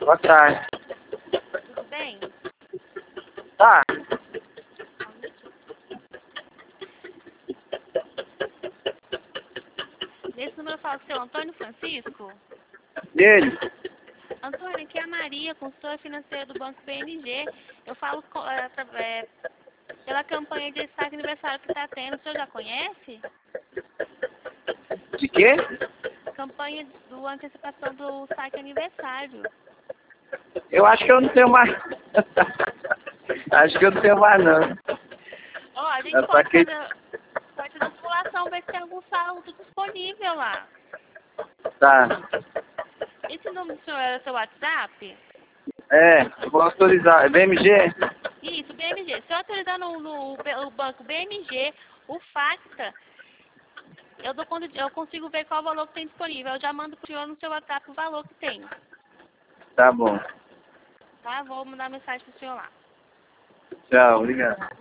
Boa tarde. Tudo bem? Tá. Nesse número eu falo com o seu Antônio Francisco. Dele? Antônio, aqui é a Maria, consultora financeira do Banco BMG. Eu falo pela campanha de destaque aniversário que está tendo. O senhor já conhece? De quê? Campanha do antecipação do saque aniversário. Eu acho que eu não tenho mais. Acho que eu não tenho mais, não. Ó, a gente Eu pode saquei. fazer uma simulação, ver se tem algum saldo disponível lá. Tá. Esse número do senhor é o seu WhatsApp? É, eu vou autorizar. É BMG? Isso, BMG. Se eu autorizar no banco BMG, o FACTA, eu consigo ver qual o valor que tem disponível. Eu já mando pro senhor no seu WhatsApp o valor que tem. Tá bom. Tá? Vou mandar mensagem pro senhor lá. Tchau, obrigado.